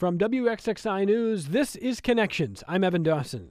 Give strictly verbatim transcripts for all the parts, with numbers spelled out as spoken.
From W X X I News, this is Connections. I'm Evan Dawson.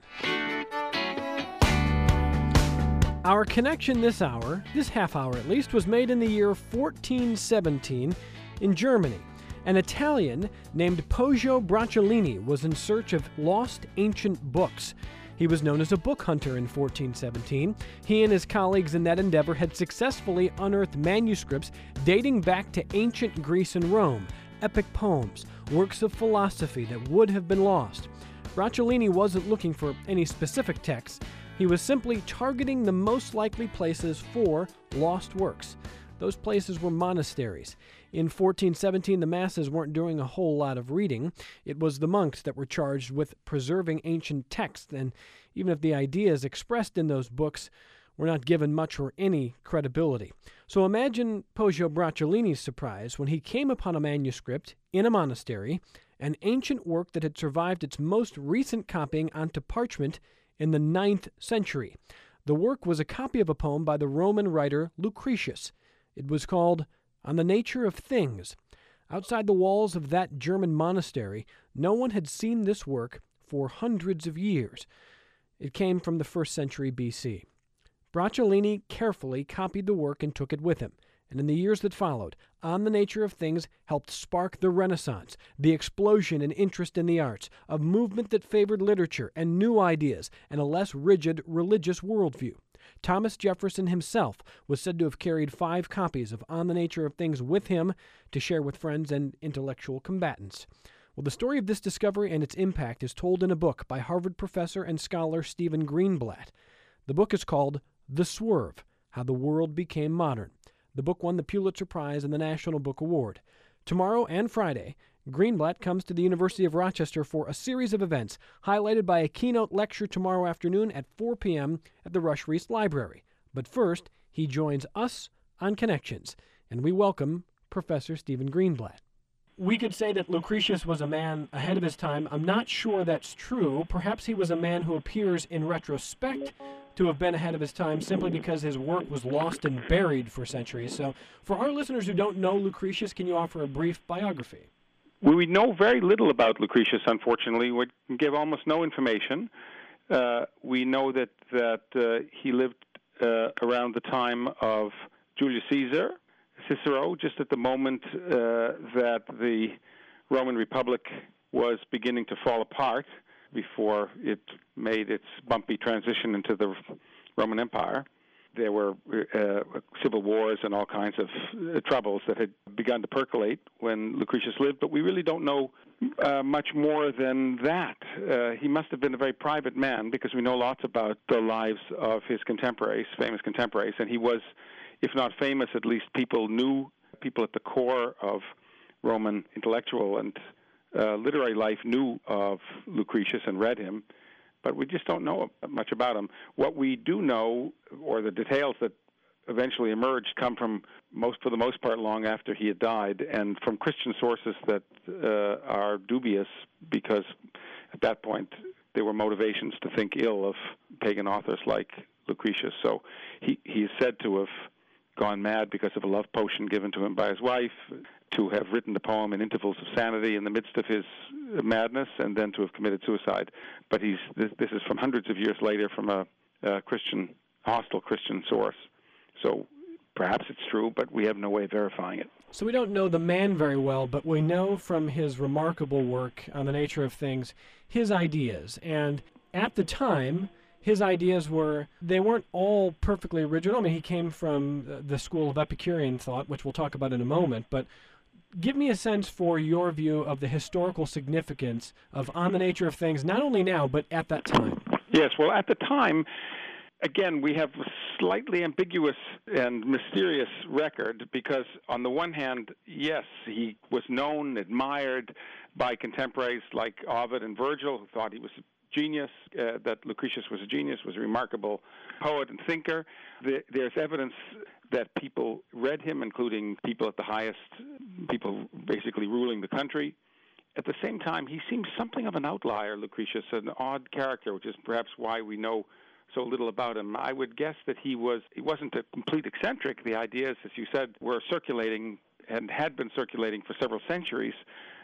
Our connection this hour, this half hour at least, was made in the year fourteen seventeen in Germany. An Italian named Poggio Bracciolini was in search of lost ancient books. He was known as a book hunter in fourteen seventeen. He and his colleagues in that endeavor had successfully unearthed manuscripts dating back to ancient Greece and Rome, epic poems, works of philosophy that would have been lost. Bracciolini wasn't looking for any specific texts. He was simply targeting the most likely places for lost works. Those places were monasteries. In fourteen seventeen, the masses weren't doing a whole lot of reading. It was the monks that were charged with preserving ancient texts, and even if the ideas expressed in those books were not given much or any credibility. So imagine Poggio Bracciolini's surprise when he came upon a manuscript in a monastery, an ancient work that had survived its most recent copying onto parchment in the ninth century. The work was a copy of a poem by the Roman writer Lucretius. It was called On the Nature of Things. Outside the walls of that German monastery, no one had seen this work for hundreds of years. It came from the first century B C. Bracciolini carefully copied the work and took it with him, and in the years that followed, On the Nature of Things helped spark the Renaissance, the explosion in interest in the arts, a movement that favored literature and new ideas, and a less rigid religious worldview. Thomas Jefferson himself was said to have carried five copies of On the Nature of Things with him to share with friends and intellectual combatants. Well, the story of this discovery and its impact is told in a book by Harvard professor and scholar Stephen Greenblatt. The book is called The Swerve: How the World Became Modern. The book won the Pulitzer Prize and the National Book Award. Tomorrow and Friday, Greenblatt comes to the University of Rochester for a series of events, highlighted by a keynote lecture tomorrow afternoon at four p.m. at the Rush Reese Library. But first, he joins us on Connections, and we welcome Professor Stephen Greenblatt. We could say that Lucretius was a man ahead of his time. I'm not sure that's true. Perhaps he was a man who appears in retrospect to have been ahead of his time simply because his work was lost and buried for centuries. So for our listeners who don't know Lucretius, can you offer a brief biography? Well, we know very little about Lucretius, unfortunately. We can give almost no information. Uh, we know that, that uh, he lived uh, around the time of Julius Caesar, Cicero, just at the moment uh, that the Roman Republic was beginning to fall apart before it made its bumpy transition into the Roman Empire. There were uh, civil wars and all kinds of uh, troubles that had begun to percolate when Lucretius lived, but we really don't know uh, much more than that. Uh, he must have been a very private man because we know lots about the lives of his contemporaries, famous contemporaries, and he was, if not famous, at least people knew, people at the core of Roman intellectual and uh, literary life knew of Lucretius and read him, but we just don't know much about him. What we do know, or the details that eventually emerged, come from most, for the most part, long after he had died, and from Christian sources that uh, are dubious because at that point there were motivations to think ill of pagan authors like Lucretius. So he, he is said to have gone mad because of a love potion given to him by his wife, to have written the poem in intervals of sanity in the midst of his madness, and then to have committed suicide. But he's this, this is from hundreds of years later from a, a Christian, hostile Christian source. So perhaps it's true, but we have no way of verifying it. So we don't know the man very well, but we know from his remarkable work on the nature of things, his ideas. And at the time, his ideas were, they weren't all perfectly original. I mean, he came from the school of Epicurean thought, which we'll talk about in a moment, but give me a sense for your view of the historical significance of On the Nature of Things, not only now, but at that time. Yes, well, at the time, again, we have a slightly ambiguous and mysterious record because, on the one hand, yes, he was known, admired by contemporaries like Ovid and Virgil, who thought he was a genius, uh, that Lucretius was a genius, was a remarkable poet and thinker. The, there's evidence that people read him, including people at the highest, people basically ruling the country. At the same time, he seems something of an outlier, Lucretius, an odd character, which is perhaps why we know so little about him. I would guess that he was he wasn't a complete eccentric. The ideas, as you said, were circulating and had been circulating for several centuries,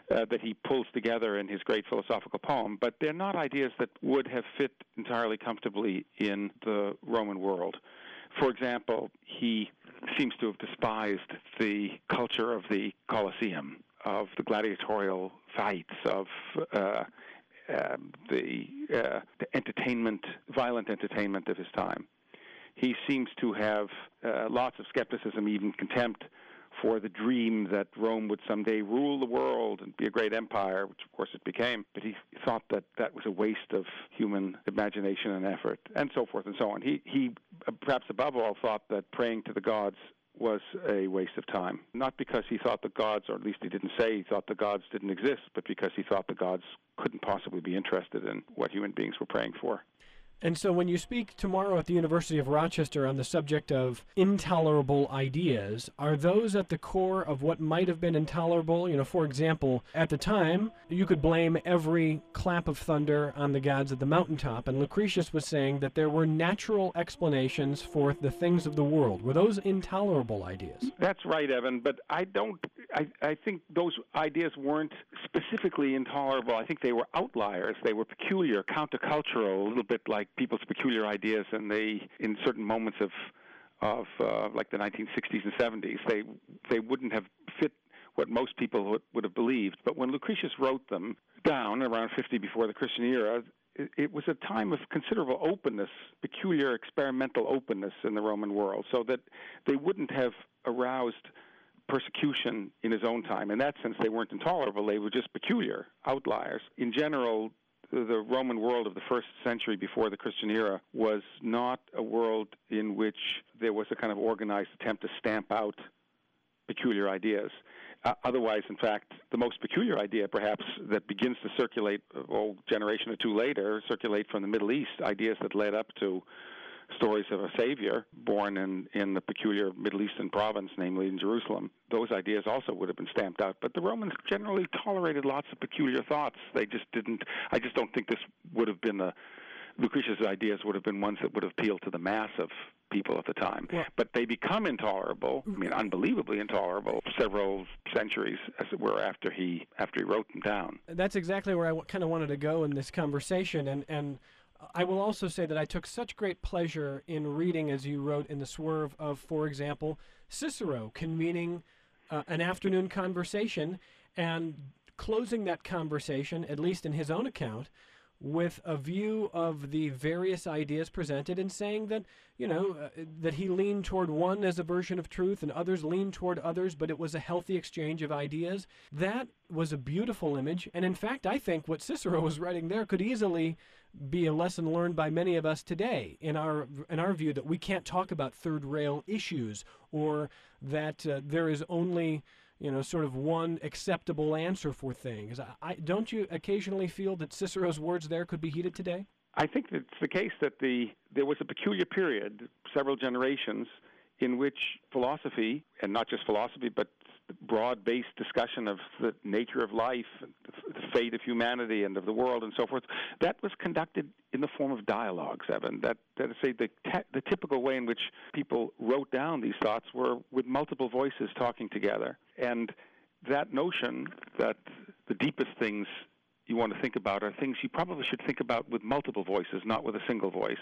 uh, that he pulls together in his great philosophical poem, but they're not ideas that would have fit entirely comfortably in the Roman world. For example, he seems to have despised the culture of the Colosseum, of the gladiatorial fights, of uh, uh, the, uh, the entertainment, violent entertainment of his time. He seems to have uh, lots of skepticism, even contempt, for the dream that Rome would someday rule the world and be a great empire, which of course it became. But he thought that that was a waste of human imagination and effort, and so forth and so on. He, he perhaps above all, thought that praying to the gods was a waste of time. Not because he thought the gods, or at least he didn't say he thought the gods didn't exist, but because he thought the gods couldn't possibly be interested in what human beings were praying for. And so when you speak tomorrow at the University of Rochester on the subject of intolerable ideas, are those at the core of what might have been intolerable? You know, for example, at the time, you could blame every clap of thunder on the gods at the mountaintop, and Lucretius was saying that there were natural explanations for the things of the world. Were those intolerable ideas? That's right, Evan, but I don't, I, I think those ideas weren't specifically intolerable. I think they were outliers. They were peculiar, countercultural, a little bit like people's peculiar ideas, and they, in certain moments of, of uh, like the nineteen sixties and seventies, they they wouldn't have fit what most people would, would have believed. But when Lucretius wrote them down around fifty before the Christian era, it, it was a time of considerable openness, peculiar experimental openness in the Roman world, so that they wouldn't have aroused persecution in his own time. In that sense, they weren't intolerable. They were just peculiar, outliers. In general, the Roman world of the first century before the Christian era was not a world in which there was a kind of organized attempt to stamp out peculiar ideas. Uh, otherwise, in fact, the most peculiar idea, perhaps, that begins to circulate a generation or two later, circulate from the Middle East, ideas that led up to stories of a savior born in, in the peculiar Middle Eastern province, namely in Jerusalem. Those ideas also would have been stamped out. But the Romans generally tolerated lots of peculiar thoughts. They just didn't, I just don't think this would have been a, Lucretius' ideas would have been ones that would have appealed to the mass of people at the time. Yeah. But they become intolerable, I mean, unbelievably intolerable, several centuries, as it were, after he, after he wrote them down. That's exactly where I w- kind of wanted to go in this conversation, and, and I will also say that I took such great pleasure in reading, as you wrote in The Swerve, of, for example, Cicero convening uh, an afternoon conversation and closing that conversation, at least in his own account, with a view of the various ideas presented and saying that, you know, uh, that he leaned toward one as a version of truth and others leaned toward others, but it was a healthy exchange of ideas. That was a beautiful image. And in fact, I think what Cicero was writing there could easily be a lesson learned by many of us today in our in our view that we can't talk about third rail issues, or that uh, there is only, you know, sort of one acceptable answer for things. I, I, don't you occasionally feel that Cicero's words there could be heeded today? I think it's the case that the there was a peculiar period, several generations, in which philosophy, and not just philosophy, but broad-based discussion of the nature of life, the fate of humanity and of the world and so forth, that was conducted in the form of dialogues, Evan. That, that is, say, the, te- the typical way in which people wrote down these thoughts were with multiple voices talking together. And that notion that the deepest things you want to think about are things you probably should think about with multiple voices, not with a single voice.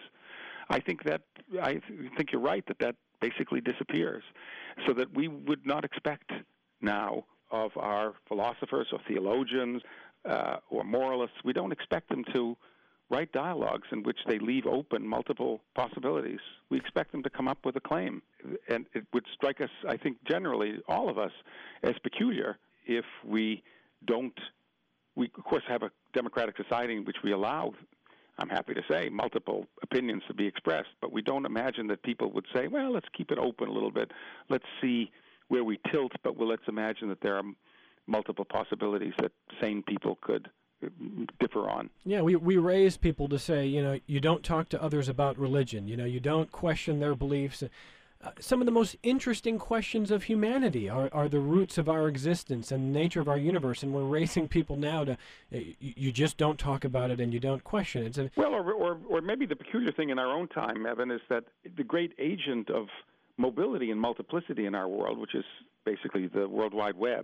I think that I think you're right that that basically disappears, so that we would not expect now of our philosophers or theologians uh, or moralists, we don't expect them to write dialogues in which they leave open multiple possibilities. We expect them to come up with a claim. And it would strike us, I think, generally, all of us, as peculiar if we don't, we, of course, have a democratic society in which we allow, I'm happy to say, multiple opinions to be expressed, but we don't imagine that people would say, well, let's keep it open a little bit. Let's see where we tilt, but well, let's imagine that there are multiple possibilities that sane people could differ on. Yeah, we, we raise people to say, you know, you don't talk to others about religion. You know, you don't question their beliefs. Uh, some of the most interesting questions of humanity are, are the roots of our existence and the nature of our universe, and we're raising people now to, uh, you, you just don't talk about it and you don't question it. A, well, or, or, or maybe the peculiar thing in our own time, Evan, is that the great agent of mobility and multiplicity in our world, which is basically the World Wide Web,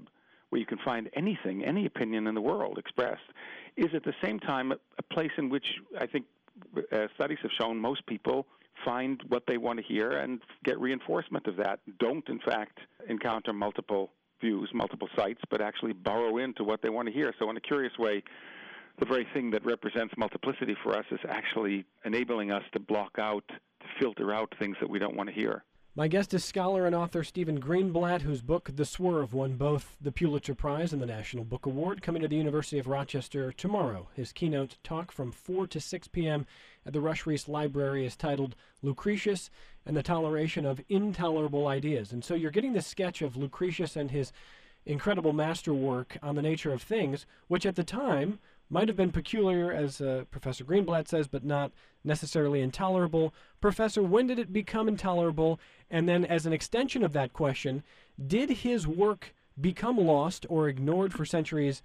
where you can find anything, any opinion in the world expressed, is at the same time a, a place in which I think uh, studies have shown most people find what they want to hear and get reinforcement of that, don't in fact encounter multiple views, multiple sites, but actually burrow into what they want to hear. So in a curious way, the very thing that represents multiplicity for us is actually enabling us to block out, to filter out things that we don't want to hear. My guest is scholar and author Stephen Greenblatt, whose book The Swerve won both the Pulitzer Prize and the National Book Award, coming to the University of Rochester tomorrow. His keynote talk from four to six p.m. at the Rush Reese Library is titled Lucretius and the Toleration of Intolerable Ideas. And so you're getting the sketch of Lucretius and his incredible masterwork on the nature of things, which at the time might have been peculiar, as uh, Professor Greenblatt says, but not necessarily intolerable. Professor, when did it become intolerable? And then as an extension of that question, did his work become lost or ignored for centuries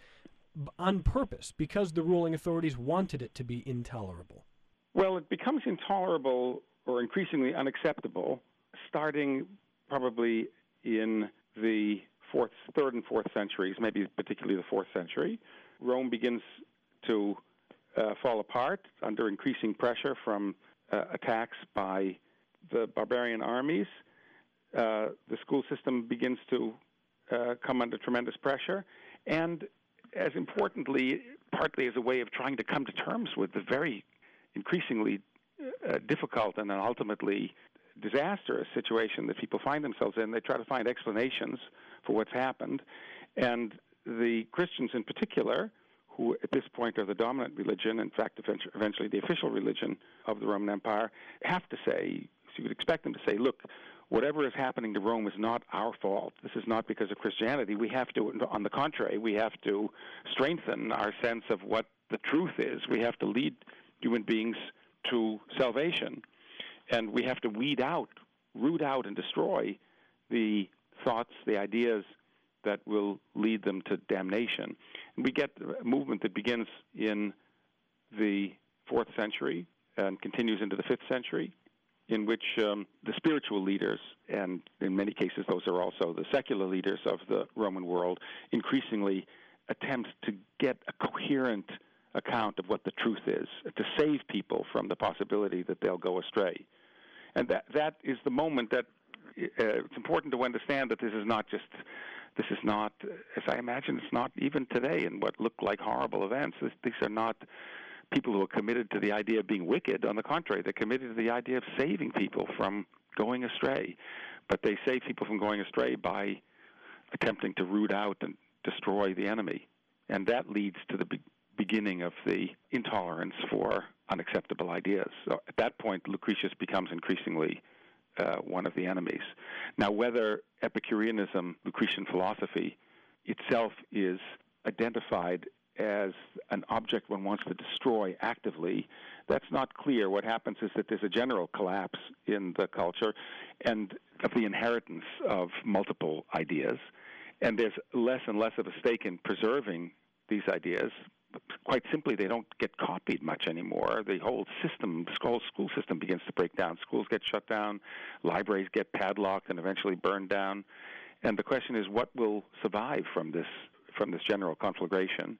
on purpose because the ruling authorities wanted it to be intolerable? Well, it becomes intolerable or increasingly unacceptable starting probably in the fourth, third and fourth centuries, maybe particularly the fourth century. Rome begins to uh, fall apart under increasing pressure from uh, attacks by the barbarian armies. Uh, the school system begins to uh, come under tremendous pressure. And as importantly, partly as a way of trying to come to terms with the very increasingly uh, difficult and then ultimately disastrous situation that people find themselves in, they try to find explanations for what's happened. And the Christians in particular, who at this point are the dominant religion, in fact, eventually the official religion of the Roman Empire, have to say, so you would expect them to say, look, whatever is happening to Rome is not our fault. This is not because of Christianity. We have to, on the contrary, we have to strengthen our sense of what the truth is. We have to lead human beings to salvation. And we have to weed out, root out, and destroy the thoughts, the ideas that will lead them to damnation. And we get a movement that begins in the fourth century and continues into the fifth century, in which um, the spiritual leaders, and in many cases those are also the secular leaders of the Roman world, increasingly attempt to get a coherent account of what the truth is, to save people from the possibility that they'll go astray. And that that is the moment that uh, it's important to understand that this is not just, this is not, as I imagine, it's not even today in what look like horrible events. This, these are not people who are committed to the idea of being wicked. On the contrary, they're committed to the idea of saving people from going astray. But they save people from going astray by attempting to root out and destroy the enemy. And that leads to the be- beginning of the intolerance for unacceptable ideas. So at that point, Lucretius becomes increasingly uh, one of the enemies. Now, whether Epicureanism, Lucretian philosophy itself, is identified as an object one wants to destroy actively, that's not clear. What happens is that there's a general collapse in the culture and of the inheritance of multiple ideas, and there's less and less of a stake in preserving these ideas. Quite simply, they don't get copied much anymore. The whole system, the whole school system begins to break down. Schools get shut down, libraries get padlocked and eventually burned down. And the question is, what will survive from this from this general conflagration?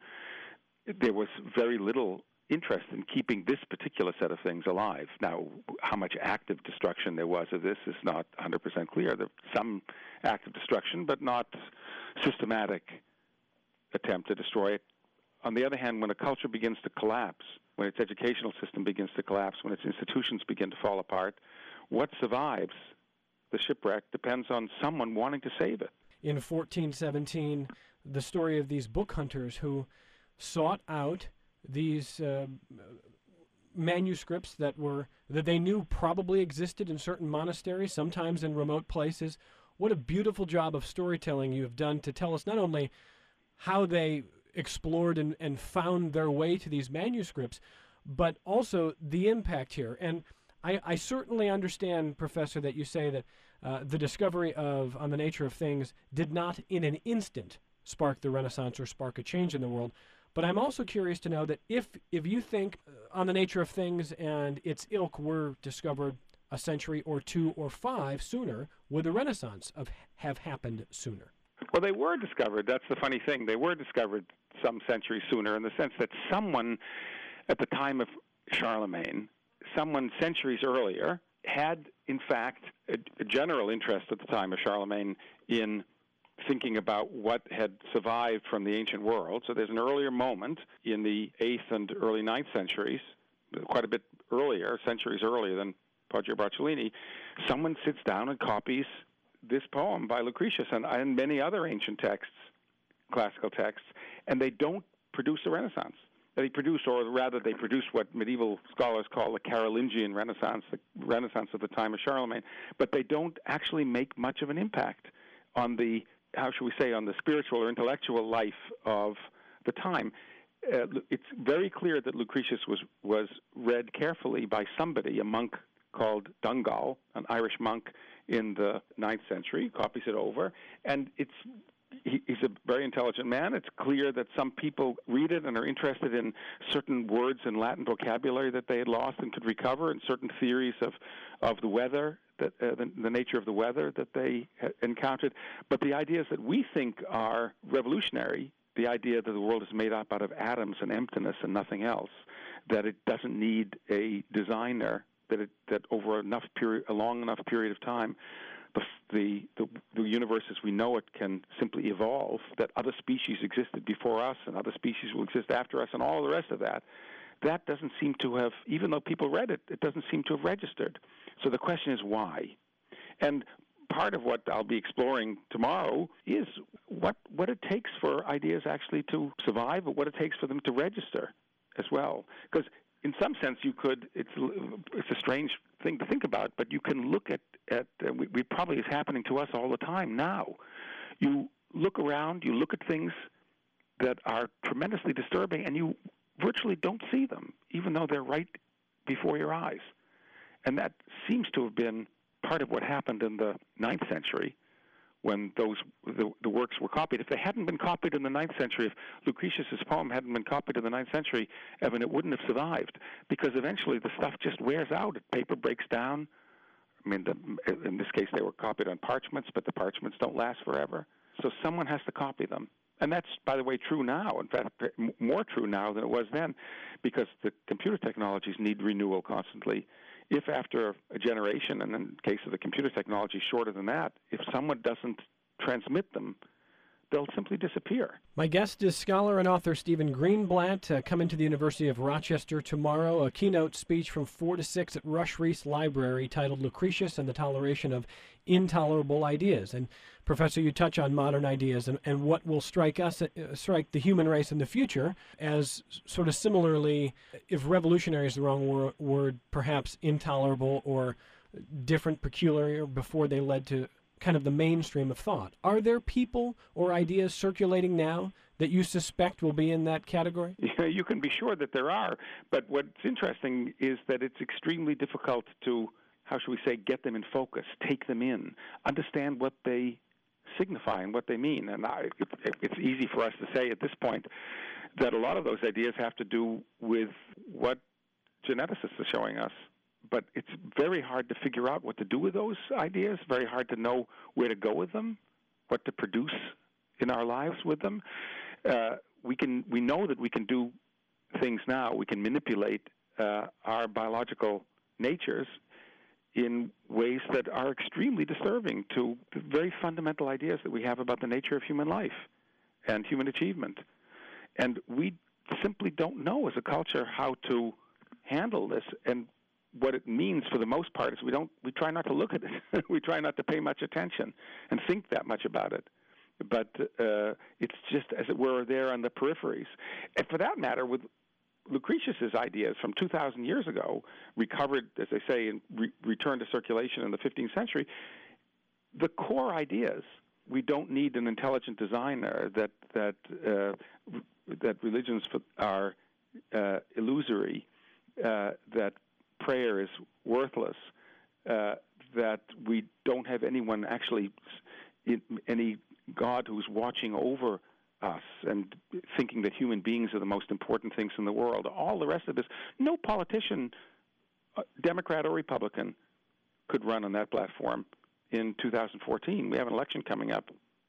There was very little interest in keeping this particular set of things alive. Now, how much active destruction there was of this is not one hundred percent clear. There was some active destruction, but not systematic attempt to destroy it. On the other hand, when a culture begins to collapse, when its educational system begins to collapse, when its institutions begin to fall apart, what survives the shipwreck depends on someone wanting to save it. In fourteen seventeen, the story of these book hunters who sought out these uh, manuscripts that were that they knew probably existed in certain monasteries, sometimes in remote places. What a beautiful job of storytelling you have done to tell us not only how they explored and, and found their way to these manuscripts, but also the impact here. And I, I certainly understand, Professor, that you say that uh, the discovery of On the Nature of Things did not in an instant spark the Renaissance or spark a change in the world. But I'm also curious to know that if if you think On the Nature of Things and its ilk were discovered a century or two or five sooner, would the Renaissance have, have happened sooner? Well, they were discovered. That's the funny thing. They were discovered some centuries sooner in the sense that someone at the time of Charlemagne, someone centuries earlier, had, in fact, a, a general interest at the time of Charlemagne in thinking about what had survived from the ancient world. So there's an earlier moment in the eighth and early ninth centuries, quite a bit earlier, centuries earlier than Poggio Bracciolini. Someone sits down and copies this poem by Lucretius and, and many other ancient texts, classical texts, and they don't produce a Renaissance. They produce, or rather they produce what medieval scholars call the Carolingian Renaissance, the Renaissance of the time of Charlemagne, but they don't actually make much of an impact on the, how should we say, on the spiritual or intellectual life of the time. Uh, it's very clear that Lucretius was, was read carefully by somebody, a monk called Dungal, an Irish monk in the ninth century, copies it over, and it's he, he's a very intelligent man. It's clear that some people read it and are interested in certain words in Latin vocabulary that they had lost and could recover, and certain theories of, of the weather, that uh, the, the nature of the weather that they had encountered. But the ideas that we think are revolutionary, the idea that the world is made up out of atoms and emptiness and nothing else, that it doesn't need a designer, that it, that over enough period, a long enough period of time, the, the the the universe as we know it can simply evolve, that other species existed before us and other species will exist after us, and all the rest of that, that doesn't seem to have, even though people read it, it doesn't seem to have registered. So the question is why? And part of what I'll be exploring tomorrow is what what it takes for ideas actually to survive, but what it takes for them to register as well. Because in some sense, you could, it's it's a strange thing to think about, but you can look at, at uh, we, we probably is happening to us all the time now. You look around, you look at things that are tremendously disturbing, and you virtually don't see them, even though they're right before your eyes. And that seems to have been part of what happened in the ninth century, when those the, the works were copied. If they hadn't been copied in the ninth century, if Lucretius's poem hadn't been copied in the ninth century, Evan, it wouldn't have survived, because eventually the stuff just wears out. Paper breaks down. I mean, the, in this case, they were copied on parchments, but the parchments don't last forever. So someone has to copy them. And that's, by the way, true now. In fact, more true now than it was then, because the computer technologies need renewal constantly. If after a generation, and in the case of the computer technology shorter than that, if someone doesn't transmit them, they'll simply disappear. My guest is scholar and author Stephen Greenblatt, uh, coming to the University of Rochester tomorrow, a keynote speech from four to six at Rush Reese Library titled Lucretius and the Toleration of Intolerable Ideas. And Professor, you touch on modern ideas and, and what will strike us, uh, strike the human race in the future as sort of similarly, if revolutionary is the wrong wor- word, perhaps intolerable or different, peculiar, before they led to kind of the mainstream of thought. Are there people or ideas circulating now that you suspect will be in that category? Yeah, you can be sure that there are. But what's interesting is that it's extremely difficult to, how should we say, get them in focus, take them in, understand what they signify and what they mean. And I, it, it's easy for us to say at this point that a lot of those ideas have to do with what geneticists are showing us. But it's very hard to figure out what to do with those ideas, very hard to know where to go with them, what to produce in our lives with them. Uh, we can we know that we can do things now. We can manipulate uh, our biological natures in ways that are extremely disturbing to the very fundamental ideas that we have about the nature of human life and human achievement. And we simply don't know as a culture how to handle this. And what it means for the most part is we don't we try not to look at it. We try not to pay much attention and think that much about it. But uh, it's just, as it were, there on the peripheries. And for that matter, with Lucretius's ideas from two thousand years ago, recovered, as they say, and re- returned to circulation in the fifteenth century, the core ideas, we don't need an intelligent designer, that that uh, that religions are uh, illusory, uh, that prayer is worthless, uh, that we don't have anyone actually, any God who's watching over us and thinking that human beings are the most important things in the world. All the rest of this, no politician, Democrat or Republican, could run on that platform in two thousand fourteen. We have an election coming up.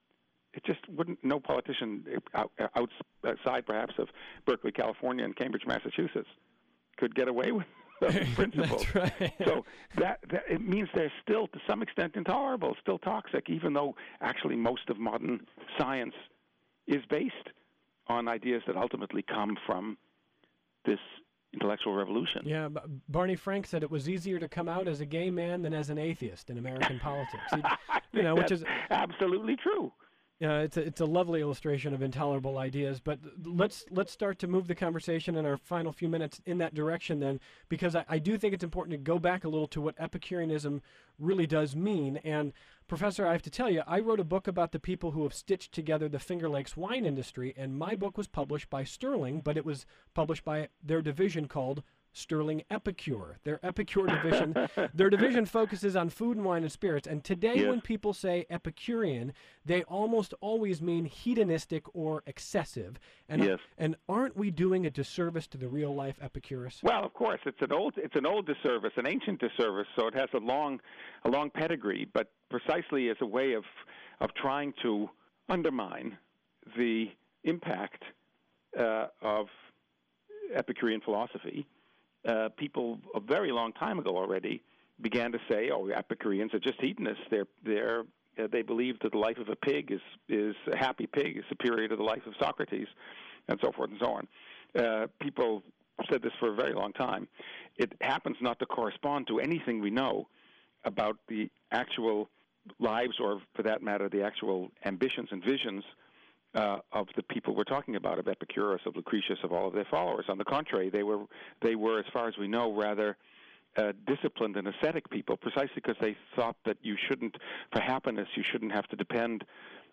it just wouldn't. No politician out, outside, perhaps, of Berkeley, California, and Cambridge, Massachusetts, could get away with those principles. That's right. So that, that it means they're still, to some extent, intolerable, still toxic, even though actually most of modern science is based on ideas that ultimately come from this intellectual revolution. Yeah, Barney Frank said it was easier to come out as a gay man than as an atheist in American politics. He, you know, which is absolutely true. Yeah, uh, it's a, it's a lovely illustration of intolerable ideas. But let's let's start to move the conversation in our final few minutes in that direction then, because I, I do think it's important to go back a little to what Epicureanism really does mean. And Professor, I have to tell you, I wrote a book about the people who have stitched together the Finger Lakes wine industry, and my book was published by Sterling, but it was published by their division called Sterling Epicure. Their Epicure division, their division focuses on food and wine and spirits. And today, yes. when people say Epicurean, they almost always mean hedonistic or excessive. And yes. and aren't we doing a disservice to the real life Epicurus? Well, of course, it's an old it's an old disservice, an ancient disservice. So it has a long a long pedigree, but precisely as a way of of trying to undermine the impact uh, of Epicurean philosophy. Uh, people a very long time ago already began to say, "Oh, Epicureans are just hedonists. They're they're uh, they believe that the life of a pig is is a happy pig is superior to the life of Socrates, and so forth and so on." Uh, people said this for a very long time. It happens not to correspond to anything we know about the actual lives, or for that matter, the actual ambitions and visions Uh, of the people we're talking about, of Epicurus, of Lucretius, of all of their followers. On the contrary, they were, they were, as far as we know, rather uh, disciplined and ascetic people, precisely because they thought that you shouldn't, for happiness, you shouldn't have to depend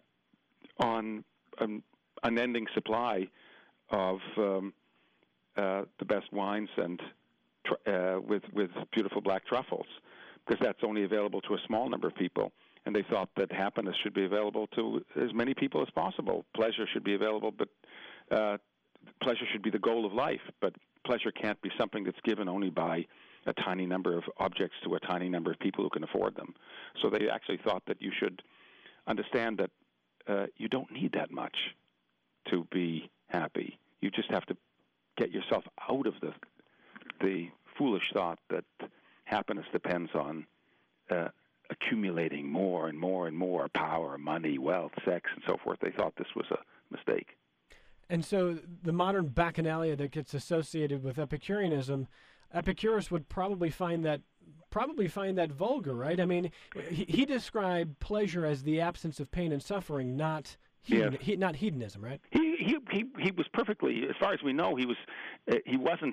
on an unending supply of um, uh, the best wines and tr- uh, with with beautiful black truffles, because that's only available to a small number of people. And they thought that happiness should be available to as many people as possible. Pleasure should be available, but uh, pleasure should be the goal of life. But pleasure can't be something that's given only by a tiny number of objects to a tiny number of people who can afford them. So they actually thought that you should understand that uh, you don't need that much to be happy. You just have to get yourself out of the the foolish thought that happiness depends on uh, accumulating more and more and more power, money, wealth, sex, and so forth. They thought this was a mistake. And so the modern bacchanalia that gets associated with Epicureanism, Epicurus would probably find that probably find that vulgar, right? I mean, he, he described pleasure as the absence of pain and suffering, not hedon, yes. he, not hedonism, right? He he he he was perfectly, as far as we know, he was uh, he wasn't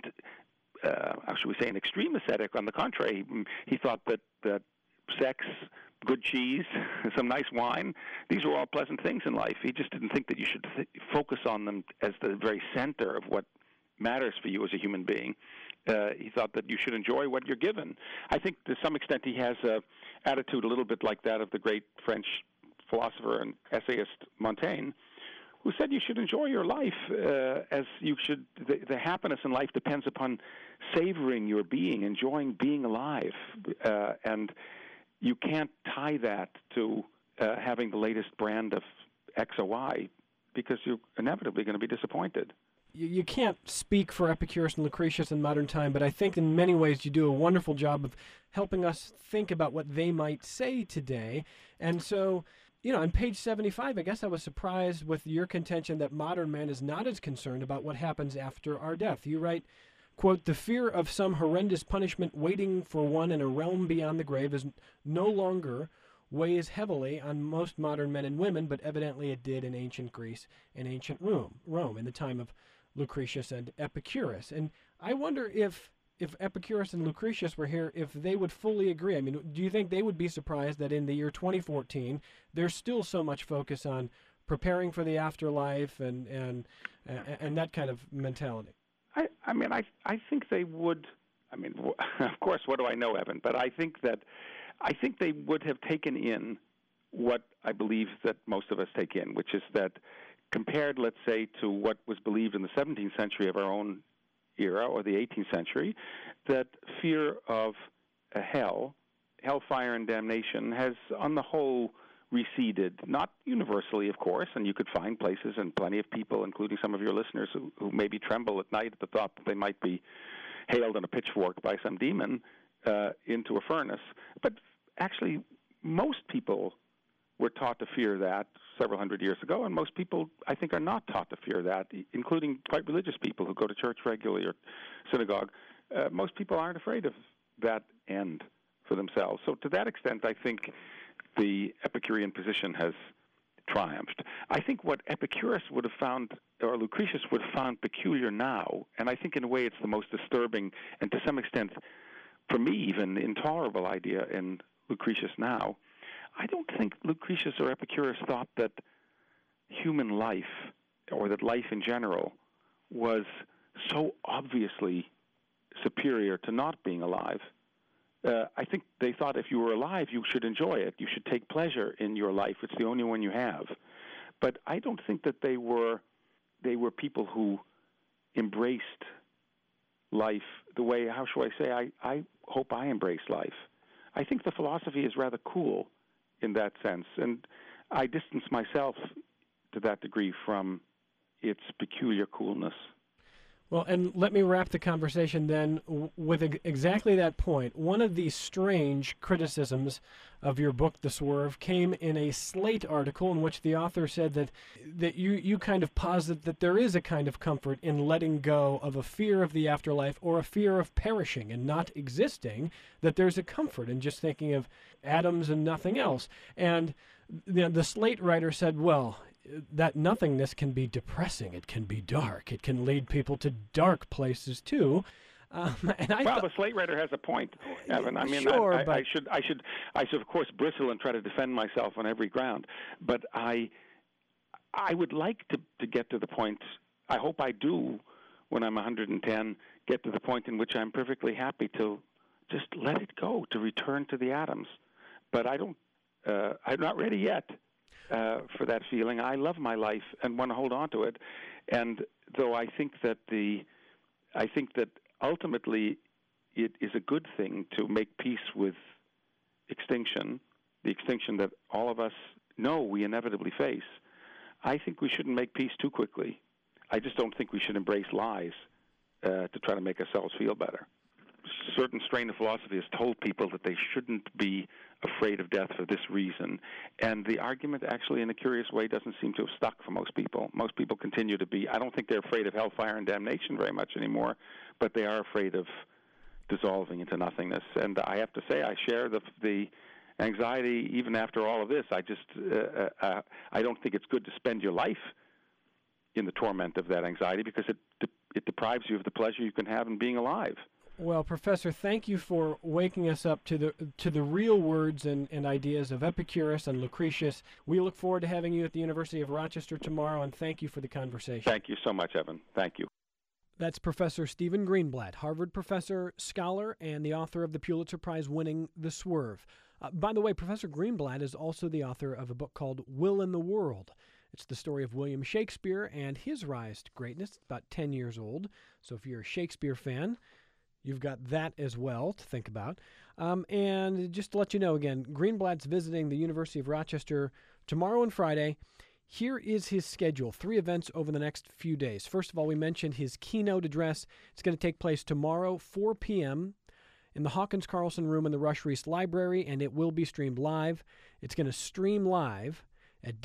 uh, how should we say, an extreme ascetic. On the contrary, he, he thought that that sex, good cheese, some nice wine, these were all pleasant things in life. He just didn't think that you should th- focus on them as the very center of what matters for you as a human being. Uh, he thought that you should enjoy what you're given. I think to some extent he has an attitude a little bit like that of the great French philosopher and essayist Montaigne, who said you should enjoy your life uh, as you should. The, the happiness in life depends upon savoring your being, enjoying being alive, uh, and you can't tie that to uh, having the latest brand of X or Y, because you're inevitably going to be disappointed. You, you can't speak for Epicurus and Lucretius in modern time, but I think in many ways you do a wonderful job of helping us think about what they might say today. And so, you know, on page seventy-five, I guess I was surprised with your contention that modern man is not as concerned about what happens after our death. You write, quote, "The fear of some horrendous punishment waiting for one in a realm beyond the grave is no longer weighs heavily on most modern men and women, but evidently it did in ancient Greece and ancient Rome, Rome in the time of Lucretius and Epicurus." And I wonder if if Epicurus and Lucretius were here, if they would fully agree. I mean, do you think they would be surprised that in the year twenty fourteen, there's still so much focus on preparing for the afterlife and and and that kind of mentality? I, I mean, I I think they would. I mean, of course, what do I know, Evan? But I think that I think they would have taken in what I believe that most of us take in, which is that compared, let's say, to what was believed in the seventeenth century of our own era or the eighteenth century, that fear of a hell, hellfire and damnation has, on the whole, receded, not universally, of course, and you could find places and plenty of people, including some of your listeners, who, who maybe tremble at night at the thought that they might be hailed on a pitchfork by some demon uh, into a furnace. But actually, most people were taught to fear that several hundred years ago, and most people, I think, are not taught to fear that, including quite religious people who go to church regularly or synagogue. Uh, most people aren't afraid of that end for themselves. So to that extent, I think the Epicurean position has triumphed. I think what Epicurus would have found, or Lucretius would have found peculiar now, and I think in a way it's the most disturbing and to some extent, for me even, intolerable idea in Lucretius now, I don't think Lucretius or Epicurus thought that human life, or that life in general, was so obviously superior to not being alive. Uh, I think they thought if you were alive, you should enjoy it. You should take pleasure in your life. It's the only one you have. But I don't think that they were they were people who embraced life the way, how shall I say, I, I hope I embrace life. I think the philosophy is rather cool in that sense, and I distance myself to that degree from its peculiar coolness. Well, and let me wrap the conversation then w- with ex- exactly that point. One of the strange criticisms of your book, The Swerve, came in a Slate article in which the author said that that you, you kind of posit that there is a kind of comfort in letting go of a fear of the afterlife or a fear of perishing and not existing, that there's a comfort in just thinking of atoms and nothing else. And the, the Slate writer said, well, that nothingness can be depressing. It can be dark. It can lead people to dark places too. Um, and I well, th- the Slate writer has a point, Evan. I mean, sure, I, I, but... I should, I should, I should, of course, bristle and try to defend myself on every ground. But I, I would like to, to get to the point. I hope I do, when I'm one hundred ten, get to the point in which I'm perfectly happy to just let it go, to return to the atoms. But I don't. Uh, I'm not ready yet. Uh, for that feeling. I love my life and want to hold on to it. And though I think that the, I think that ultimately it is a good thing to make peace with extinction, the extinction that all of us know we inevitably face, I think we shouldn't make peace too quickly. I just don't think we should embrace lies uh, to try to make ourselves feel better. A certain strain of philosophy has told people that they shouldn't be afraid of death for this reason. And the argument actually, in a curious way, doesn't seem to have stuck for most people. Most people continue to be, I don't think they're afraid of hellfire and damnation very much anymore, but they are afraid of dissolving into nothingness. And I have to say, I share the the anxiety even after all of this. I just, uh, uh, I don't think it's good to spend your life in the torment of that anxiety because it de- it deprives you of the pleasure you can have in being alive. Well, Professor, thank you for waking us up to the to the real words and, and ideas of Epicurus and Lucretius. We look forward to having you at the University of Rochester tomorrow, and thank you for the conversation. Thank you so much, Evan. Thank you. That's Professor Stephen Greenblatt, Harvard professor, scholar, and the author of the Pulitzer Prize-winning The Swerve. Uh, by the way, Professor Greenblatt is also the author of a book called Will in the World. It's the story of William Shakespeare and his rise to greatness. It's about ten years old, so if you're a Shakespeare fan, you've got that as well to think about. Um, and just to let you know again, Greenblatt's visiting the University of Rochester tomorrow and Friday. Here is his schedule, three events over the next few days. First of all, we mentioned his keynote address. It's going to take place tomorrow, four p.m., in the Hawkins Carlson Room in the Rush Reese Library, and it will be streamed live. It's going to stream live at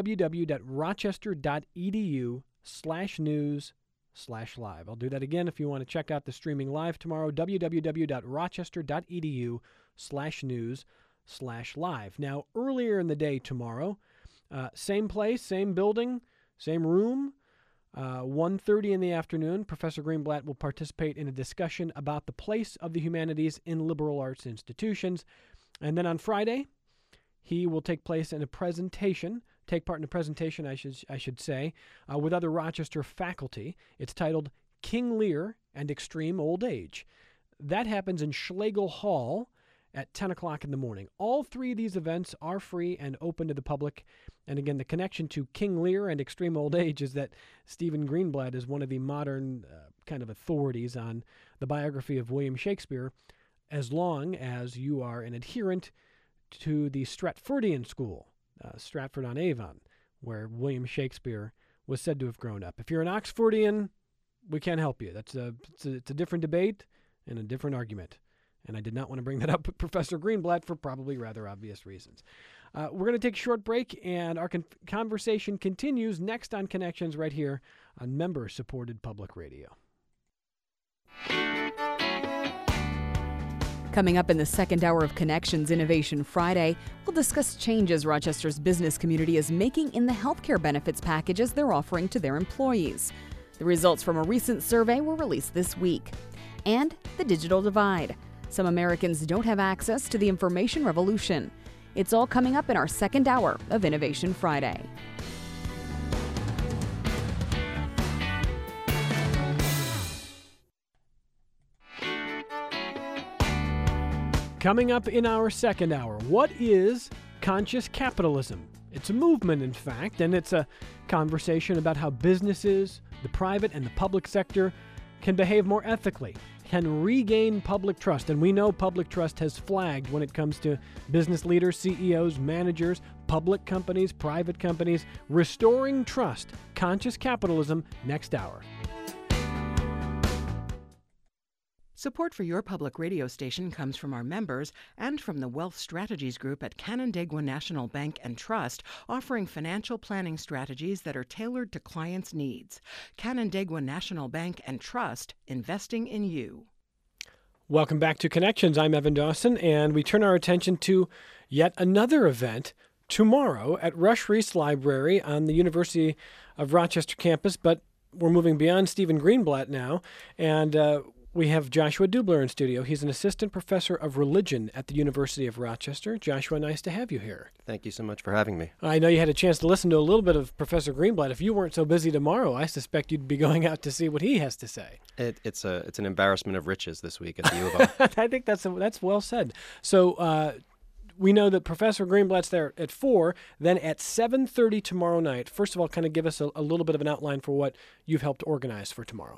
www.rochester.edu slash news slash live. I'll do that again if you want to check out the streaming live tomorrow, www.rochester.edu slash news slash live. Now, earlier in the day tomorrow, uh, same place, same building, same room, uh, one thirty in the afternoon, Professor Greenblatt will participate in a discussion about the place of the humanities in liberal arts institutions. And then on Friday, he will take place in a presentation, take part in a presentation, I should I should say, uh, with other Rochester faculty. It's titled King Lear and Extreme Old Age. That happens in Schlegel Hall at ten o'clock in the morning. All three of these events are free and open to the public. And again, the connection to King Lear and extreme old age is that Stephen Greenblatt is one of the modern uh, kind of authorities on the biography of William Shakespeare, as long as you are an adherent to the Stratfordian school uh, Stratford-on-Avon, where William Shakespeare was said to have grown up. If you're an Oxfordian, we can't help you. That's a it's, a it's a different debate and a different argument. And I did not want to bring that up with Professor Greenblatt for probably rather obvious reasons. Uh, we're going to take a short break, and our con- conversation continues next on Connections right here on member-supported public radio. Coming up in the second hour of Connections Innovation Friday, we'll discuss changes Rochester's business community is making in the healthcare benefits packages they're offering to their employees. The results from a recent survey were released this week. And the digital divide. Some Americans don't have access to the information revolution. It's all coming up in our second hour of Innovation Friday. Coming up in our second hour, what is conscious capitalism? It's a movement, in fact, and it's a conversation about how businesses, the private and the public sector, can behave more ethically, can regain public trust. And we know public trust has flagged when it comes to business leaders, C E Os, managers, public companies, private companies. Restoring trust, conscious capitalism, next hour. Support for your public radio station comes from our members and from the Wealth Strategies Group at Canandaigua National Bank and Trust, offering financial planning strategies that are tailored to clients' needs. Canandaigua National Bank and Trust, investing in you. Welcome back to Connections. I'm Evan Dawson, and we turn our attention to yet another event tomorrow at Rush Reese Library on the University of Rochester campus, but we're moving beyond Stephen Greenblatt now, and uh, we have Joshua Dubler in studio. He's an assistant professor of religion at the University of Rochester. Joshua, nice to have you here. Thank you so much for having me. I know you had a chance to listen to a little bit of Professor Greenblatt. If you weren't so busy tomorrow, I suspect you'd be going out to see what he has to say. It, it's a it's an embarrassment of riches this week at the U of O. I think that's a, that's well said. So uh, we know that Professor Greenblatt's there at four. Then at seven thirty tomorrow night. First of all, kind of give us a, a little bit of an outline for what you've helped organize for tomorrow.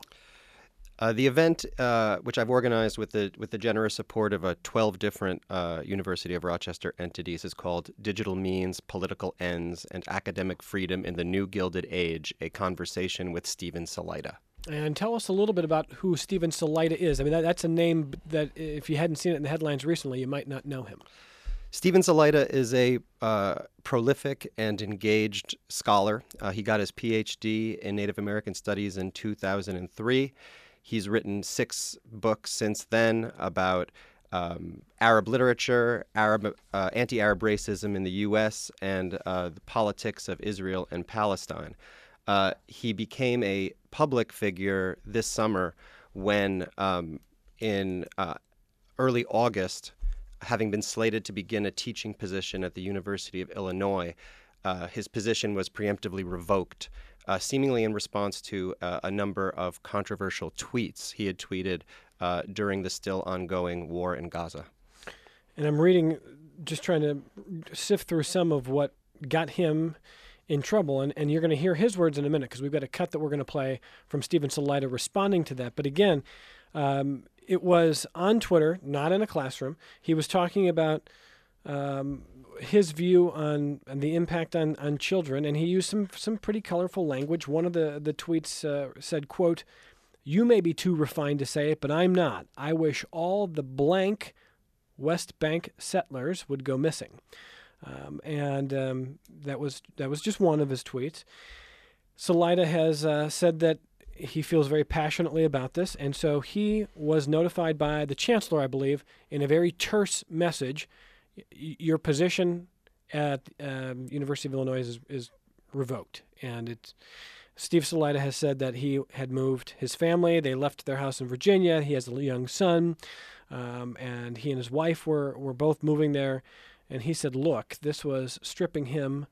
Uh, the event, uh, which I've organized with the with the generous support of uh, twelve different uh, University of Rochester entities, is called Digital Means, Political Ends, and Academic Freedom in the New Gilded Age, a conversation with Stephen Salaita. And tell us a little bit about who Stephen Salaita is. I mean, that, that's a name that if you hadn't seen it in the headlines recently, you might not know him. Stephen Salaita is a uh, prolific and engaged scholar. Uh, he got his P H D in Native American Studies in two thousand three. He's written six books since then about um, Arab literature, Arab uh, anti-Arab racism in the U S, and uh, the politics of Israel and Palestine. Uh, he became a public figure this summer when, um, in uh, early August, having been slated to begin a teaching position at the University of Illinois, uh, his position was preemptively revoked. Uh, seemingly in response to uh, a number of controversial tweets he had tweeted uh, during the still ongoing war in Gaza. And I'm reading, just trying to sift through some of what got him in trouble, and, and you're going to hear his words in a minute because we've got a cut that we're going to play from Stephen Salaita responding to that. But again, um, it was on Twitter, not in a classroom. He was talking about um, his view on, on the impact on, on children, and he used some some pretty colorful language. One of the, the tweets uh, said, quote, "You may be too refined to say it, but I'm not. I wish all the blank West Bank settlers would go missing." Um, and um, that was that was just one of his tweets. Salaita has uh, said that he feels very passionately about this, and so he was notified by the chancellor, I believe, in a very terse message. Your position at um, University of Illinois is, is revoked. And it's, Steve Salaita has said that he had moved his family. They left their house in Virginia. He has a young son, um, and he and his wife were, were both moving there. And he said, look, this was stripping him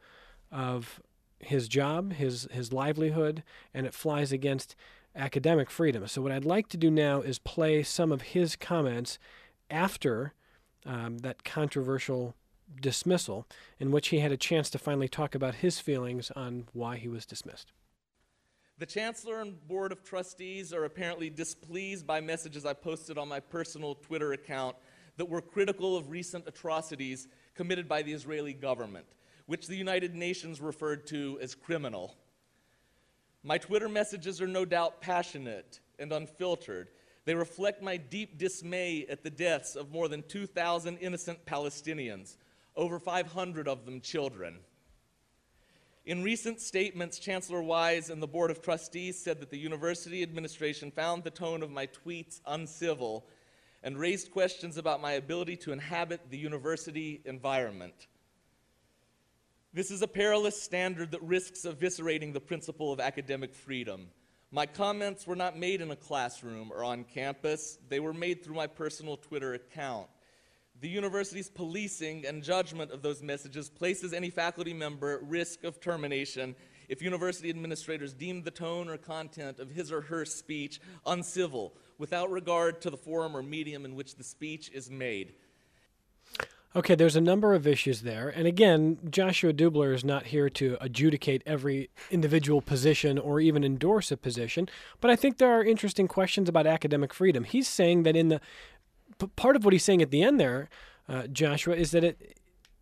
of his job, his, his livelihood, and it flies against academic freedom. So what I'd like to do now is play some of his comments after Um, that controversial dismissal, in which he had a chance to finally talk about his feelings on why he was dismissed. The Chancellor and Board of Trustees are apparently displeased by messages I posted on my personal Twitter account that were critical of recent atrocities committed by the Israeli government. which the United Nations referred to as criminal. My Twitter messages are no doubt passionate and unfiltered. They reflect my deep dismay at the deaths of more than two thousand innocent Palestinians, over five hundred of them children. In recent statements, Chancellor Wise and the Board of Trustees said that the university administration found the tone of my tweets uncivil and raised questions about my ability to inhabit the university environment. This is a perilous standard that risks eviscerating the principle of academic freedom. My comments were not made in a classroom or on campus. They were made through my personal Twitter account. The university's policing and judgment of those messages places any faculty member at risk of termination if university administrators deem the tone or content of his or her speech uncivil, without regard to the forum or medium in which the speech is made. Okay, there's a number of issues there. And again, Joshua Dubler is not here to adjudicate every individual position or even endorse a position, but I think there are interesting questions about academic freedom. He's saying that in the p- part of what he's saying at the end there, uh, Joshua, is that it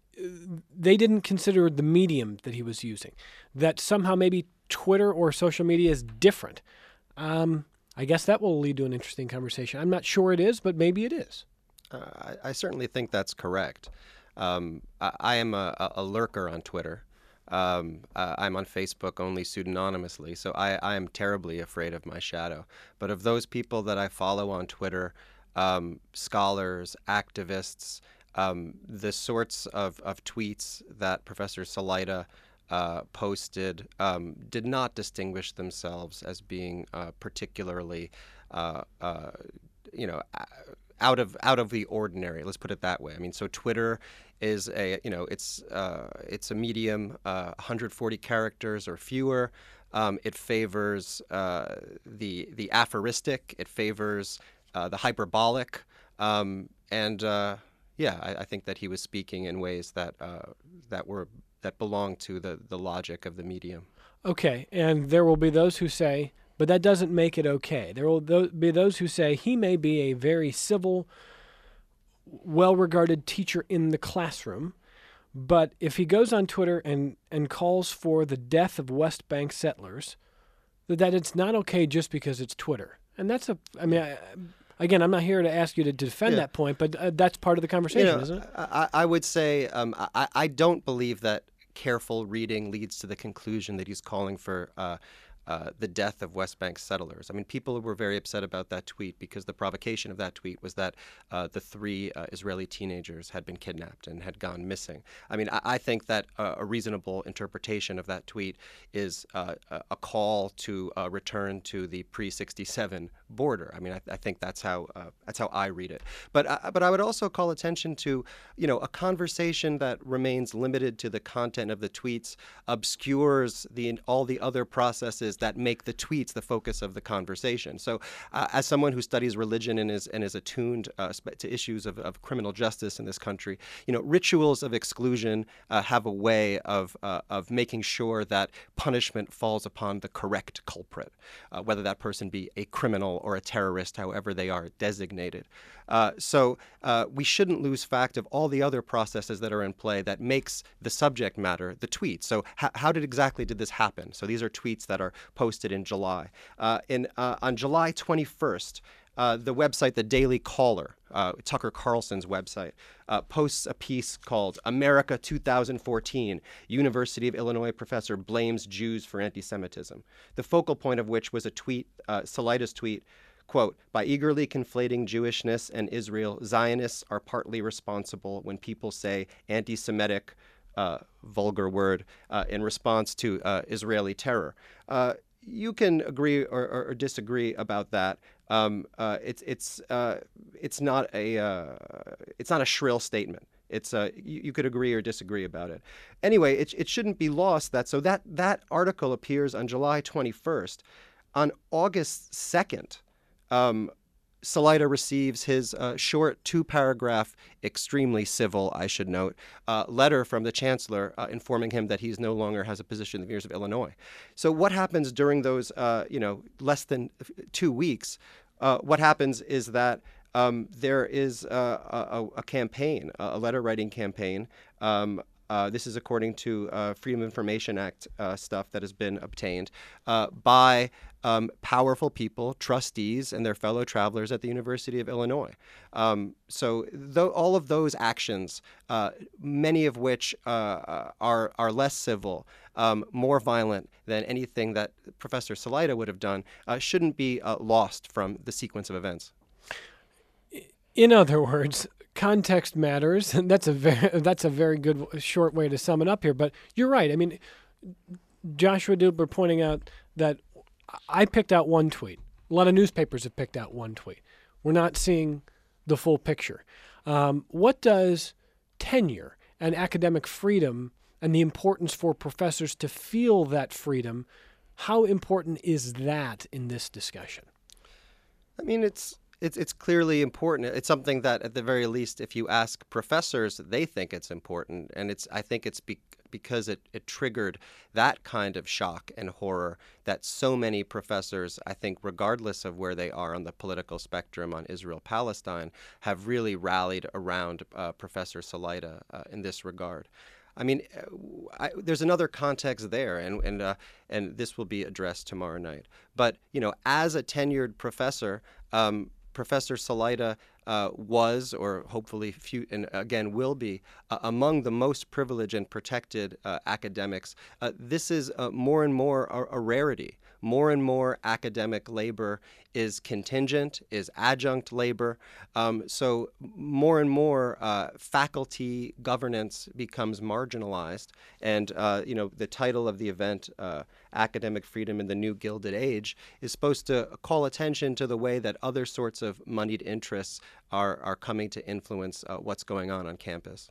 they didn't consider the medium that he was using, that somehow maybe Twitter or social media is different. Um, I guess that will lead to an interesting conversation. I'm not sure it is, but maybe it is. Uh, I, I certainly think that's correct. Um, I, I am a, a lurker on Twitter. Um, uh, I'm on Facebook only pseudonymously, so I, I am terribly afraid of my shadow. But of those people that I follow on Twitter, um, scholars, activists, um, the sorts of, of tweets that Professor Salaita uh, posted um, did not distinguish themselves as being uh, particularly, uh, uh, you know, out of out of the ordinary. Let's put it that way. I mean, so Twitter is a you know it's uh, it's a medium, uh, one hundred forty characters or fewer. Um, it favors uh, the the aphoristic. It favors uh, the hyperbolic, um, and uh, yeah, I, I think that he was speaking in ways that uh, that were that belong to the the logic of the medium. Okay, and there will be those who say, but that doesn't make it okay. There will th- be those who say he may be a very civil, well-regarded teacher in the classroom, but if he goes on Twitter and, and calls for the death of West Bank settlers, that it's not okay just because it's Twitter. And that's a, I mean, I, again, I'm not here to ask you to defend yeah. that point, but uh, that's part of the conversation, you know, isn't it? I, I would say um, I, I don't believe that careful reading leads to the conclusion that he's calling for uh, Uh, the death of West Bank settlers. I mean, people were very upset about that tweet because the provocation of that tweet was that uh, the three uh, Israeli teenagers had been kidnapped and had gone missing. I mean, I, I think that uh, a reasonable interpretation of that tweet is uh, a call to uh, return to the pre sixty-seven border. I mean, I, I think that's how uh, that's how I read it. But uh, but I would also call attention to, you know, a conversation that remains limited to the content of the tweets obscures the all the other processes that make the tweets the focus of the conversation. So uh, as someone who studies religion and is and is attuned uh, to issues of, of criminal justice in this country, you know, rituals of exclusion uh, have a way of uh, of making sure that punishment falls upon the correct culprit, uh, whether that person be a criminal or a terrorist, however they are designated. Uh, so uh, we shouldn't lose fact of all the other processes that are in play that makes the subject matter the tweet. So h- how did exactly did this happen? So these are tweets that are posted in July. Uh, in uh, on July twenty-first, uh, the website The Daily Caller, uh, Tucker Carlson's website, uh, posts a piece called "America two thousand fourteen: University of Illinois Professor Blames Jews for Anti-Semitism." The focal point of which was a tweet, uh, Salaita's tweet, quote, "By eagerly conflating Jewishness and Israel, Zionists are partly responsible when people say anti-Semitic, uh, vulgar word, uh, in response to uh, Israeli terror." Uh, you can agree or, or, or disagree about that. Um, uh, it's it's uh, it's not a uh, it's not a shrill statement. It's uh, you, you could agree or disagree about it. Anyway, it it shouldn't be lost that so that that article appears on July twenty-first. On August second. Um, Salaita receives his uh, short two-paragraph, extremely civil, I should note, uh, letter from the chancellor uh, informing him that he's no longer has a position in the University of Illinois. So what happens during those, uh, you know, less than two weeks? Uh, what happens is that um, there is uh, a, a campaign, a letter-writing campaign, um, uh, this is according to uh, Freedom of Information Act uh, stuff that has been obtained, uh, by um, powerful people, trustees, and their fellow travelers at the University of Illinois. Um, so though all of those actions, uh, many of which uh, are, are less civil, um, more violent than anything that Professor Salaita would have done, uh, shouldn't be uh, lost from the sequence of events. In other words, context matters, and that's a very that's a very good short way to sum it up here. But you're right. I mean, Joshua Dubler pointing out that I picked out one tweet. A lot of newspapers have picked out one tweet. We're not seeing the full picture. Um, what does tenure and academic freedom and the importance for professors to feel that freedom, how important is that in this discussion? I mean, it's It's, it's clearly important. It's something that, at the very least, if you ask professors, they think it's important. And it's I think it's be, because it, it triggered that kind of shock and horror that so many professors, I think, regardless of where they are on the political spectrum on Israel-Palestine, have really rallied around uh, Professor Salaita uh, in this regard. I mean, I, there's another context there, and and uh, and this will be addressed tomorrow night. But, you know, as a tenured professor, um, Professor Salaita uh, was, or hopefully, few, and again will be, uh, among the most privileged and protected uh, academics. Uh, this is uh, more and more a, a rarity. More and more academic labor is contingent, is adjunct labor. Um, so more and more uh, faculty governance becomes marginalized. And, uh, you know, the title of the event, uh, Academic Freedom in the New Gilded Age, is supposed to call attention to the way that other sorts of moneyed interests are, are coming to influence uh, what's going on on campus.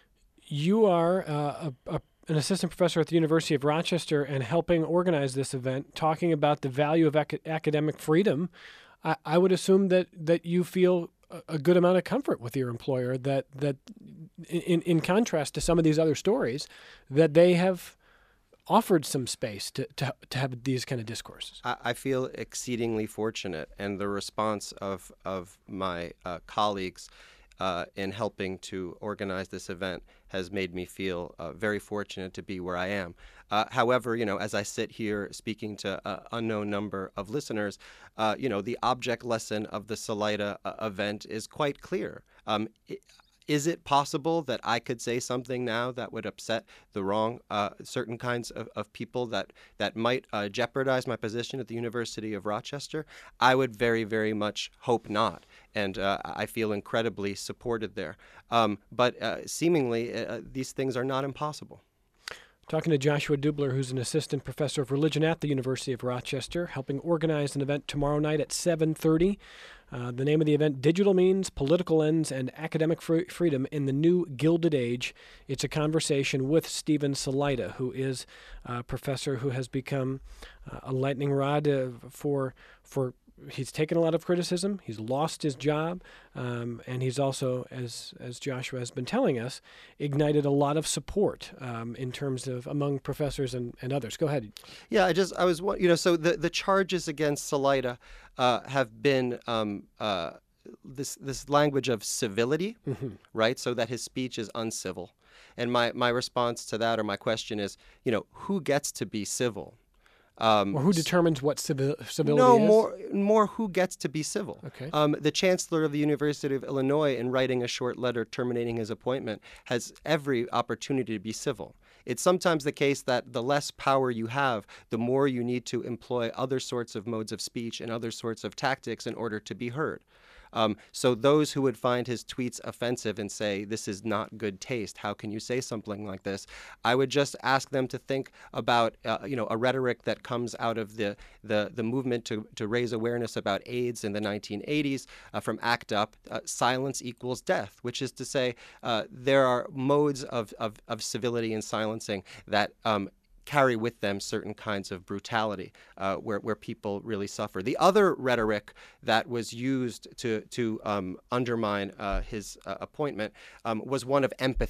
You are uh, a, a an assistant professor at the University of Rochester and helping organize this event, talking about the value of ac- academic freedom. I, I would assume that, that you feel a, a good amount of comfort with your employer, that that in, in contrast to some of these other stories, that they have offered some space to, to, to have these kind of discourses. I, I feel exceedingly fortunate, and the response of, of my uh, colleagues Uh, in helping to organize this event has made me feel uh, very fortunate to be where I am. Uh, however, you know, as I sit here speaking to an unknown number of listeners, uh, you know, the object lesson of the Salaita uh, event is quite clear. Um, it, Is it possible that I could say something now that would upset the wrong uh, certain kinds of, of people that, that might uh, jeopardize my position at the University of Rochester? I would very, very much hope not. And uh, I feel incredibly supported there. Um, but uh, seemingly, uh, these things are not impossible. Talking to Joshua Dubler, who's an assistant professor of religion at the University of Rochester, helping organize an event tomorrow night at seven thirty. Uh, the name of the event, Digital Means, Political Ends, and Academic Free- Freedom in the New Gilded Age. It's a conversation with Stephen Salaita, who is a professor who has become uh, a lightning rod uh, for for he's taken a lot of criticism. He's lost his job, um, and he's also, as as Joshua has been telling us, ignited a lot of support um, in terms of among professors and, and others. Go ahead. Yeah, I just I was you know so the the charges against Salaita uh, have been um, uh, this this language of civility, mm-hmm. right? So that his speech is uncivil, and my my response to that or my question is, you know, who gets to be civil? Um, or who determines what civil, civility no, is? No, more, more who gets to be civil. Okay. Um, the chancellor of the University of Illinois, in writing a short letter terminating his appointment, has every opportunity to be civil. It's sometimes the case that the less power you have, the more you need to employ other sorts of modes of speech and other sorts of tactics in order to be heard. Um, so those who would find his tweets offensive and say, this is not good taste, how can you say something like this? I would just ask them to think about, uh, you know, a rhetoric that comes out of the the, the movement to, to raise awareness about AIDS in the nineteen eighties uh, from ACT UP, uh, silence equals death, which is to say uh, there are modes of, of, of civility and silencing that um, carry with them certain kinds of brutality uh, where, where people really suffer. The other rhetoric that was used to, to um, undermine uh, his uh, appointment um, was one of empathy.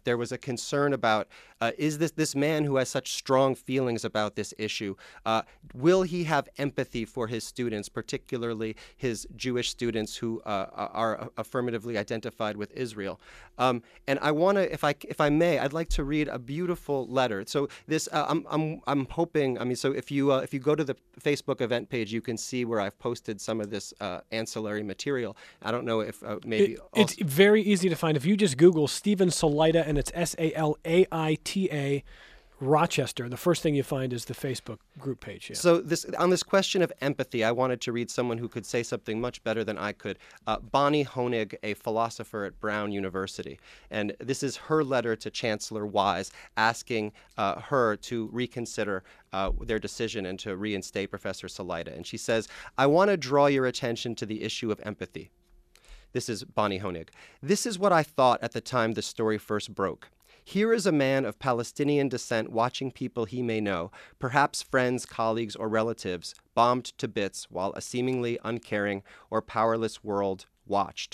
there was a concern about, uh, is this this man who has such strong feelings about this issue, uh, will he have empathy for his students, particularly his Jewish students who uh, are affirmatively identified with Israel? Um, and I want to, if I if I may, I'd like to read a beautiful letter. So this, uh, I'm I'm I'm hoping. I mean, so if you uh, if you go to the Facebook event page, you can see where I've posted some of this uh, ancillary material. I don't know if uh, maybe it, it's very easy to find if you just Google Stephen Salaita, and it's S A L A I T A Rochester. The first thing you find is the Facebook group page. Yeah. So this on this question of empathy, I wanted to read someone who could say something much better than I could. Uh, Bonnie Honig, a philosopher at Brown University. And this is her letter to Chancellor Wise asking uh, her to reconsider uh, their decision and to reinstate Professor Salaita. And she says, I want to draw your attention to the issue of empathy. This is Bonnie Honig. This is what I thought at the time the story first broke. Here is a man of Palestinian descent watching people he may know, perhaps friends, colleagues, or relatives, bombed to bits while a seemingly uncaring or powerless world watched.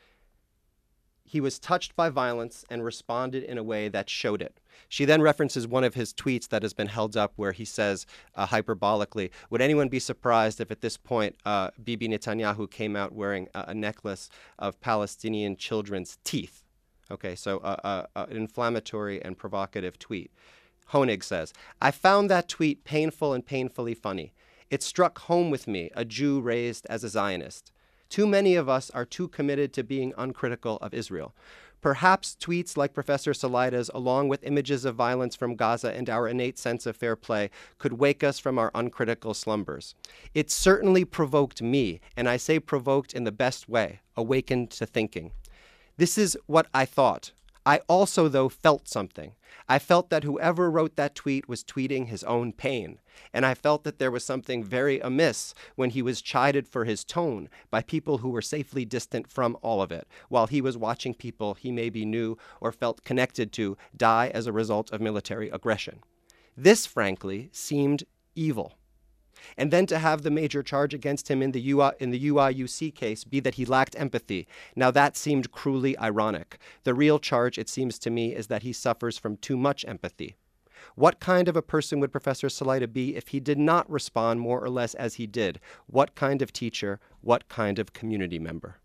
He was touched by violence and responded in a way that showed it. She then references one of his tweets that has been held up where he says, uh, hyperbolically, would anyone be surprised if at this point uh, Bibi Netanyahu came out wearing a, a necklace of Palestinian children's teeth? Okay, so uh, uh, uh, an inflammatory and provocative tweet. Honig says, I found that tweet painful and painfully funny. It struck home with me, a Jew raised as a Zionist. Too many of us are too committed to being uncritical of Israel. Perhaps tweets like Professor Salaita's, along with images of violence from Gaza and our innate sense of fair play, could wake us from our uncritical slumbers. It certainly provoked me, and I say provoked in the best way, awakened to thinking. This is what I thought. I also, though, felt something. I felt that whoever wrote that tweet was tweeting his own pain. And I felt that there was something very amiss when he was chided for his tone by people who were safely distant from all of it, while he was watching people he maybe knew or felt connected to die as a result of military aggression. This, frankly, seemed evil. And then to have the major charge against him in the U I, in the U I U C case be that he lacked empathy. Now that seemed cruelly ironic. The real charge, it seems to me, is that he suffers from too much empathy. What kind of a person would Professor Salaita be if he did not respond more or less as he did? What kind of teacher? What kind of community member?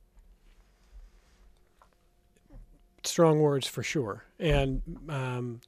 Strong words for sure. And um,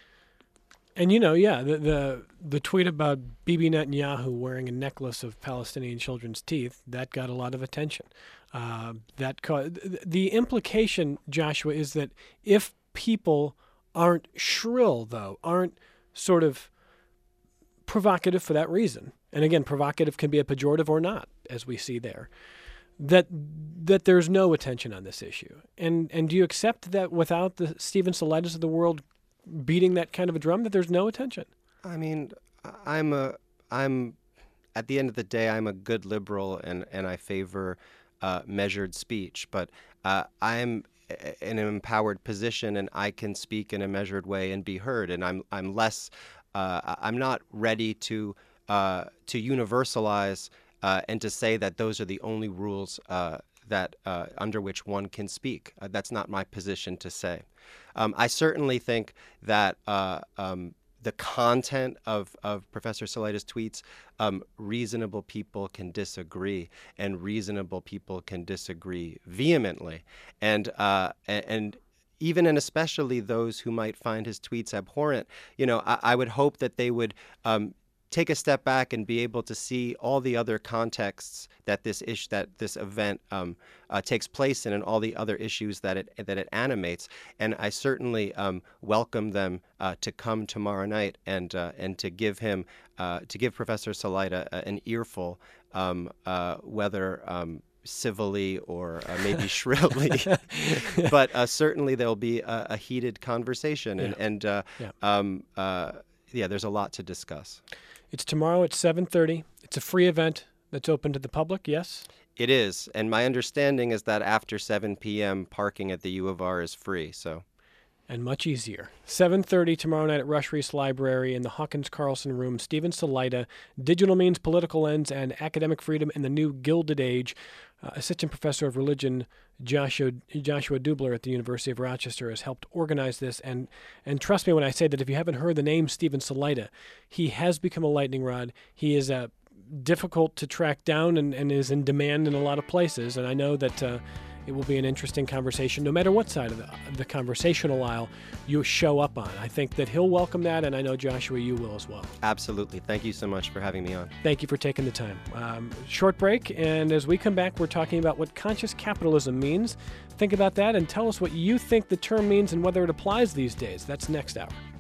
and you know, yeah, the, the the tweet about Bibi Netanyahu wearing a necklace of Palestinian children's teeth, that got a lot of attention. Uh, that co- the implication, Joshua, is that if people aren't shrill, though, aren't sort of provocative for that reason, and again, provocative can be a pejorative or not, as we see there, that that there's no attention on this issue. And and do you accept that without the Stephen Salaitas of the world beating that kind of a drum, that there's no attention? I mean, I'm a, I'm, at the end of the day, I'm a good liberal and, and I favor uh, measured speech, but uh, I'm in an empowered position and I can speak in a measured way and be heard. And I'm, I'm less, uh, I'm not ready to, uh, to universalize uh, and to say that those are the only rules uh, that uh, under which one can speak. Uh, that's not my position to say. Um, I certainly think that uh, um, the content of, of Professor Salaita's tweets, um, reasonable people can disagree, and reasonable people can disagree vehemently. And uh, and even and especially those who might find his tweets abhorrent, you know, I, I would hope that they would um, take a step back and be able to see all the other contexts that this ish that this event um, uh, takes place in, and all the other issues that it that it animates. And I certainly um, welcome them uh, to come tomorrow night and uh, and to give him uh, to give Professor Salaita an earful, um, uh, whether Um, civilly or uh, maybe shrilly, but uh, certainly there'll be a, a heated conversation, and yeah. and uh, yeah. Um, uh, yeah, there's a lot to discuss. It's tomorrow at seven thirty. It's a free event that's open to the public, yes? It is, and my understanding is that after seven p.m. parking at the U of R is free. So, And much easier. seven thirty tomorrow night at Rush Reese Library in the Hawkins Carlson Room. Stephen Salaita, Digital Means, Political Ends, and Academic Freedom in the New Gilded Age. Uh, Assistant Professor of Religion Joshua, Joshua Dubler at the University of Rochester has helped organize this. And, and trust me when I say that if you haven't heard the name Stephen Salaita, he has become a lightning rod. He is uh, difficult to track down and, and is in demand in a lot of places. And I know that uh, it will be an interesting conversation, no matter what side of the, the conversational aisle you show up on. I think that he'll welcome that, and I know, Joshua, you will as well. Absolutely. Thank you so much for having me on. Thank you for taking the time. Um, short break, and as we come back, we're talking about what conscious capitalism means. Think about that and tell us what you think the term means and whether it applies these days. That's next hour.